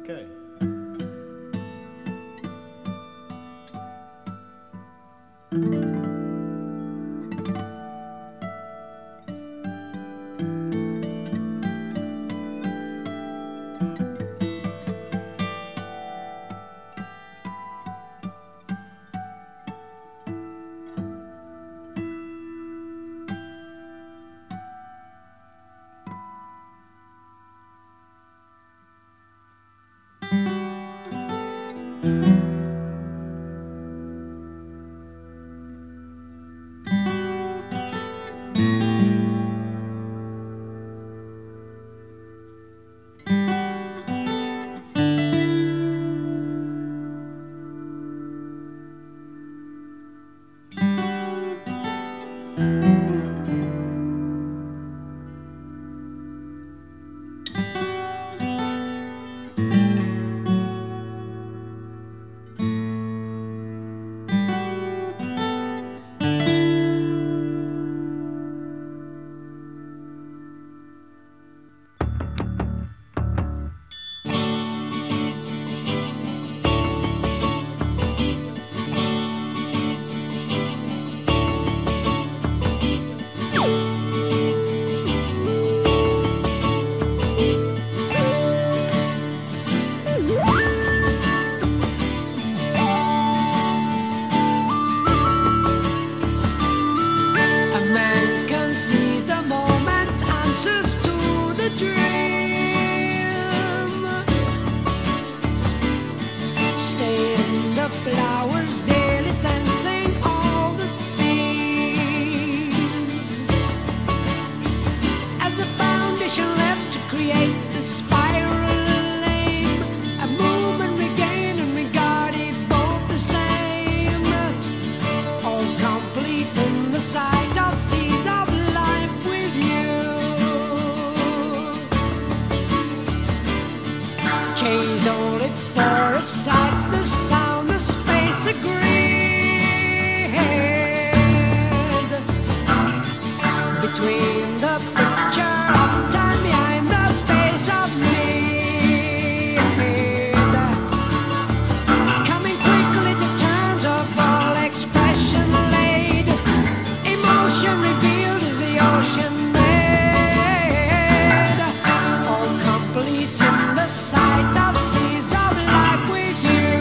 Okay. Flowers daily sensing all the themes as a foundation left to create the spiral aim, a movement regained and regarded both the same, all complete in the sight of seeds of life with you, changed only for a sight, the sound of space agreed between the picture of time behind the face of me, coming quickly to terms of all expression laid, emotion revealed is the ocean made, all complete in the sight of seeds of life with you.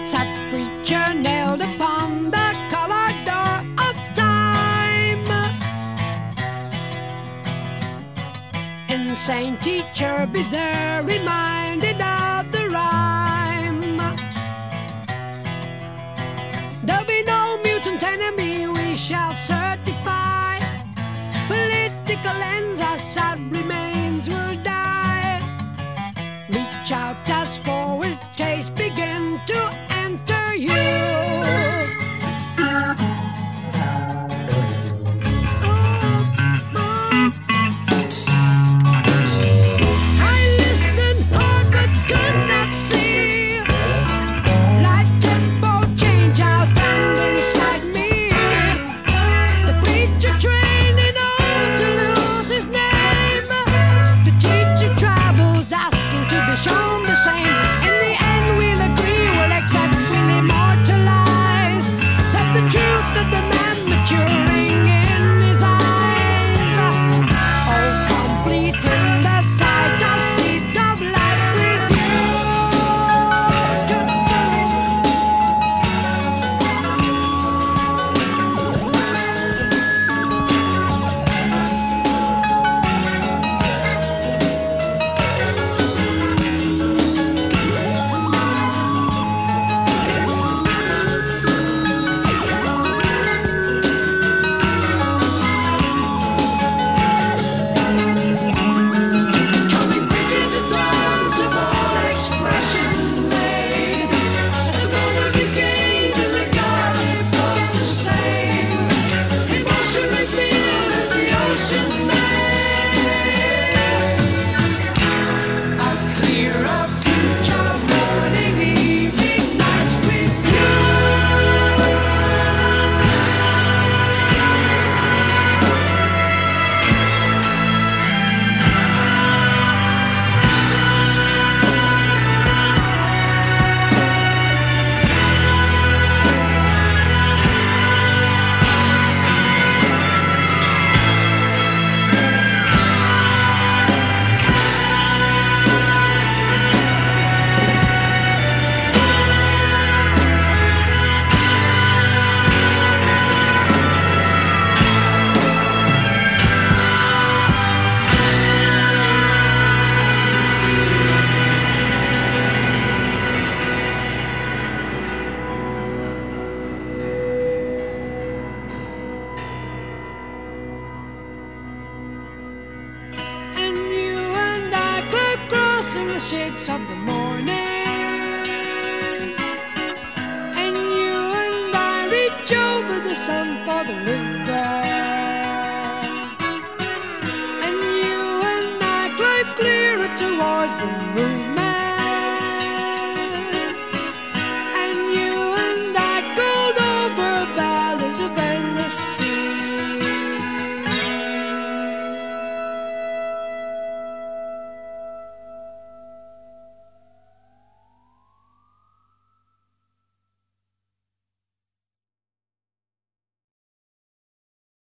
sat preacher nailed upon the colored door of time. Insane teacher, be there reminded of the rhyme. There'll be no mutant enemy we shall certify. Political ends, our sad remains will die. Reach out as forward taste begin to enter you. I listened hard but could not see. Light tempo change out and inside me. The preacher training on to lose his name. The teacher travels asking to be shown the same. In the end we'll agree, we'll accept, we'll immortalize that the truth of the man maturing in his eyes. Oh, complete in the sight of seeds of light with you. Coming quick into terms of all expression made. As the moment began and regarded both the same. Emotionally filled as the ocean made. A clearer future, morning, evening, nights with you. And you and I clear crossing the shapes of the morning. And you and I reach over the sun for the river. And you and I glide clearer towards the moon.